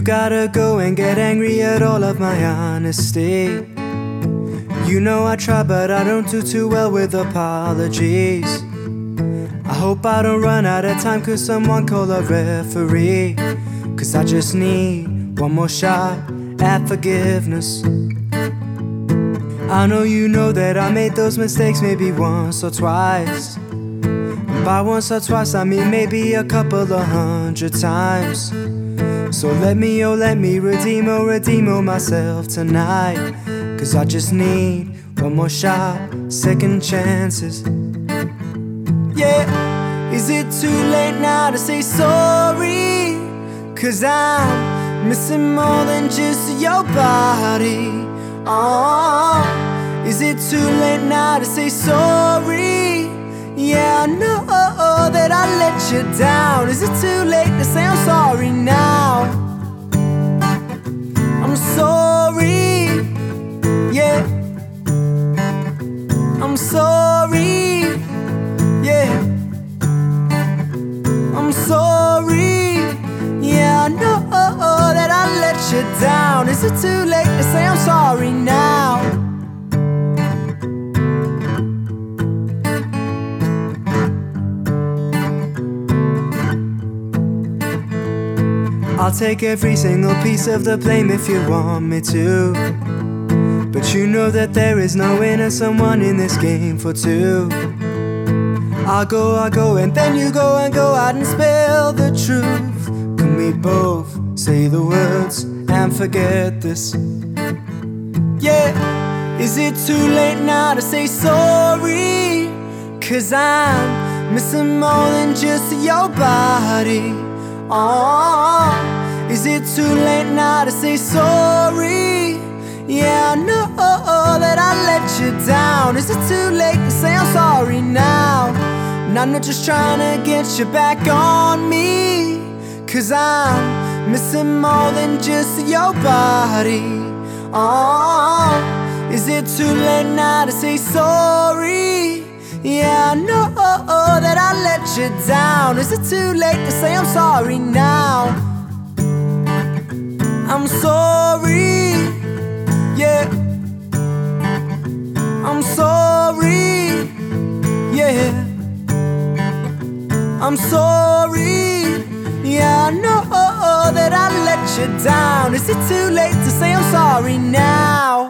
gotta go and get angry at all of my honesty. You know I try, but I don't do too well with apologies. I hope I don't run out of time, could someone call a referee? Cause I just need one more shot at forgiveness. I know you know that I made those mistakes maybe once or twice. And by once or twice I mean maybe a couple of 100 times. So let me, oh let me redeem myself tonight. Cause I just need one more shot, second chances. Yeah, is it too late now to say sorry? Cause I'm missing more than just your body. Oh, is it too late now to say sorry? Yeah, I know that I let you down. Is it too late to say I'm sorry now? I'm sorry, yeah. I'm sorry, yeah. I'm sorry, yeah, I know that I let you down. Is it too late to say I'm sorry now? I'll take every single piece of the blame if you want me to. But you know that there is no winner, someone in this game for two. I'll go, and then you go and go out and spill the truth. Can we both say the words and forget this? Yeah, is it too late now to say sorry? Cause I'm missing more than just your body. Oh, is it too late now to say sorry? Yeah, I know that I let you down. Is it too late to say I'm sorry now? And I'm not just trying to get you back on me. Cause I'm missing more than just your body. Oh, is it too late now to say sorry? Yeah, I know that I let you down. Is it too late to say I'm sorry now? I'm sorry, yeah. I'm sorry, yeah. I'm sorry, yeah, I know that I let you down. Is it too late to say I'm sorry now?